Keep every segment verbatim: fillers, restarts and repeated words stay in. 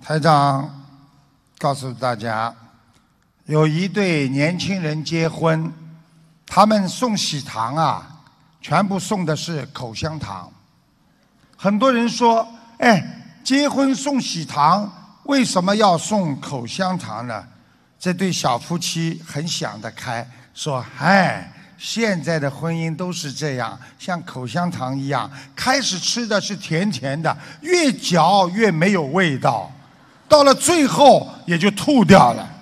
台长告诉大家，有一对年轻人结婚，他们送喜糖啊，全部送的是口香糖。很多人说，哎，结婚送喜糖，为什么要送口香糖呢？这对小夫妻很想得开，说，哎，现在的婚姻都是这样，像口香糖一样，开始吃的是甜甜的，越嚼越没有味道，到了最后也就吐掉了。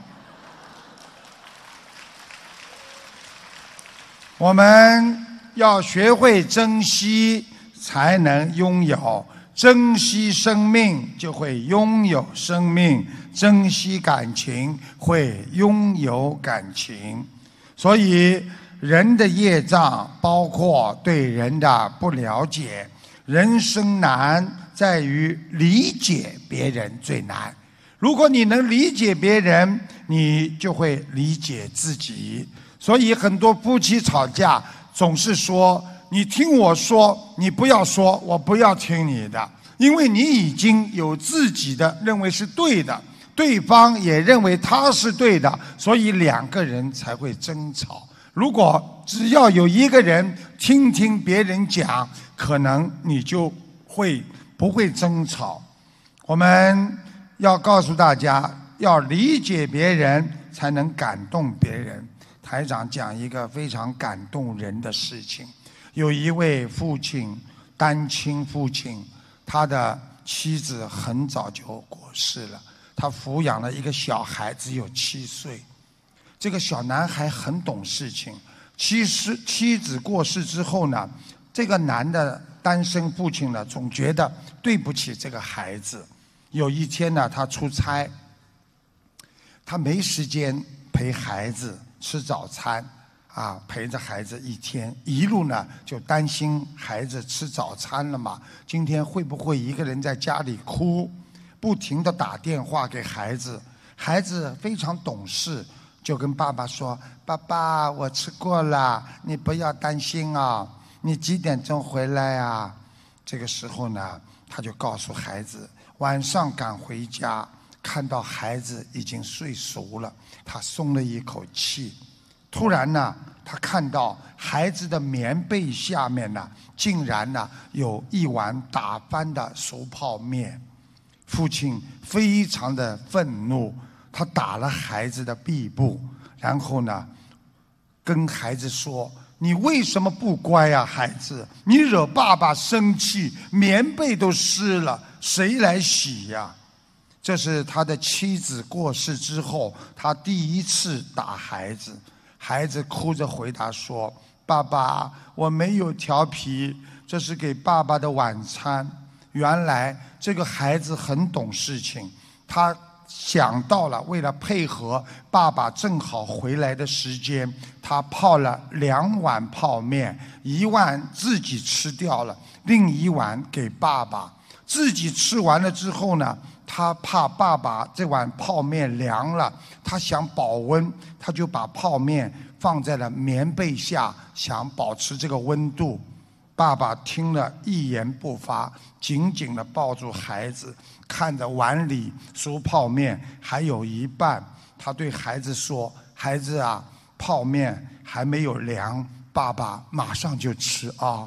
我们要学会珍惜，才能拥有。珍惜生命，就会拥有生命；珍惜感情，会拥有感情。所以，人的业障包括对人的不了解。人生难在于理解别人最难。如果你能理解别人，你就会理解自己。所以很多夫妻吵架总是说，你听我说，你不要说，我不要听你的，因为你已经有自己的认为是对的，对方也认为他是对的，所以两个人才会争吵。如果只要有一个人听听别人讲，可能你就会不会争吵。我们要告诉大家，要理解别人，才能感动别人。台长讲一个非常感动人的事情，有一位父亲，单亲父亲，他的妻子很早就过世了，他抚养了一个小孩，只有七岁。这个小男孩很懂事情，妻子妻子过世之后呢，这个男的单身父亲呢，总觉得对不起这个孩子。有一天呢，他出差，他没时间陪孩子吃早餐啊，陪着孩子一天，一路呢就担心孩子吃早餐了嘛，今天会不会一个人在家里哭，不停地打电话给孩子。孩子非常懂事，就跟爸爸说，爸爸，我吃过了，你不要担心啊，你几点钟回来啊？这个时候呢，他就告诉孩子，晚上赶回家，看到孩子已经睡熟了，他松了一口气。突然呢，他看到孩子的棉被下面呢，竟然呢有一碗打翻的熟泡面。父亲非常的愤怒，他打了孩子的臂部，然后呢，跟孩子说，你为什么不乖啊，孩子？你惹爸爸生气，棉被都湿了，谁来洗呀？这是他的妻子过世之后，他第一次打孩子。孩子哭着回答说，爸爸，我没有调皮，这是给爸爸的晚餐。原来这个孩子很懂事情，他想到了为了配合爸爸正好回来的时间，他泡了两碗泡面，一碗自己吃掉了，另一碗给爸爸。自己吃完了之后呢，他怕爸爸这碗泡面凉了，他想保温，他就把泡面放在了棉被下，想保持这个温度。爸爸听了一言不发，紧紧地抱住孩子，看着碗里熟泡面还有一半，他对孩子说，孩子啊，泡面还没有凉，爸爸马上就吃啊。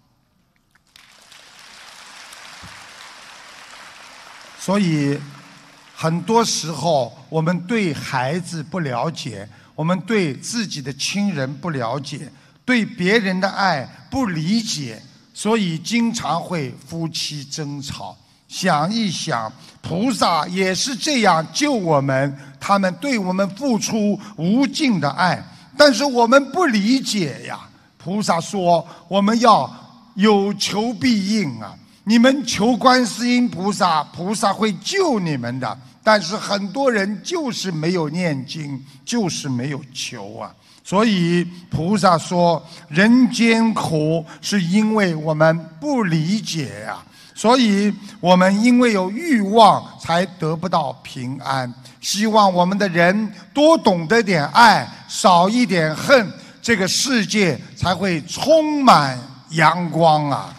所以很多时候我们对孩子不了解，我们对自己的亲人不了解，对别人的爱不理解，所以经常会夫妻争吵。想一想，菩萨也是这样救我们，他们对我们付出无尽的爱，但是我们不理解呀。菩萨说，我们要有求必应啊，你们求观世音菩萨，菩萨会救你们的。但是很多人就是没有念经，就是没有求啊。所以菩萨说，人间苦是因为我们不理解啊。所以我们因为有欲望才得不到平安。希望我们的人多懂得点爱，少一点恨，这个世界才会充满阳光啊。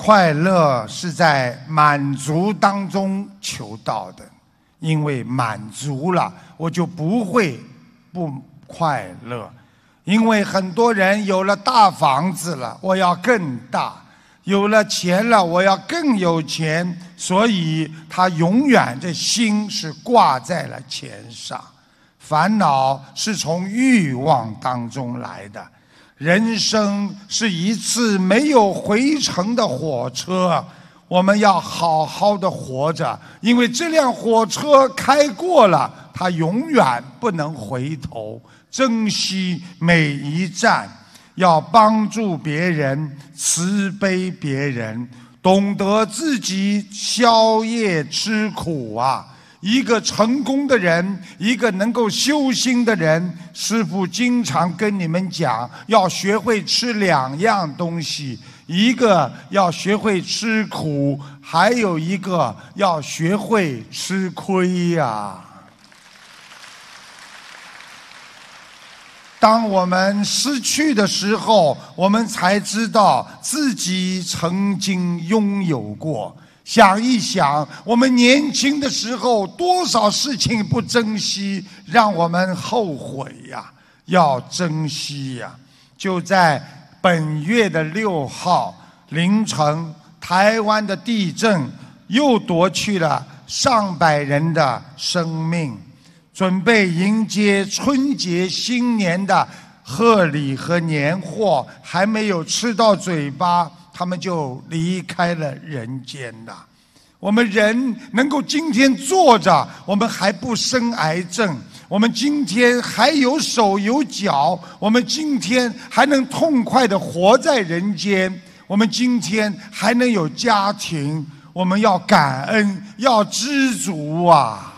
快乐是在满足当中求到的，因为满足了，我就不会不快乐。因为很多人有了大房子了，我要更大；有了钱了，我要更有钱，所以他永远这心是挂在了钱上。烦恼是从欲望当中来的。人生是一次没有回程的火车，我们要好好的活着，因为这辆火车开过了，它永远不能回头。珍惜每一站，要帮助别人，慈悲别人，懂得自己消业吃苦啊！一个成功的人，一个能够修心的人，师父经常跟你们讲，要学会吃两样东西，一个要学会吃苦，还有一个要学会吃亏呀。当我们失去的时候，我们才知道自己曾经拥有过。想一想，我们年轻的时候多少事情不珍惜，让我们后悔呀！要珍惜呀！就在本月的六号凌晨，台湾的地震又夺去了上百人的生命。准备迎接春节新年的贺礼和年货还没有吃到嘴巴，他们就离开了人间了。我们人能够今天坐着，我们还不生癌症，我们今天还有手有脚，我们今天还能痛快地活在人间，我们今天还能有家庭，我们要感恩，要知足啊！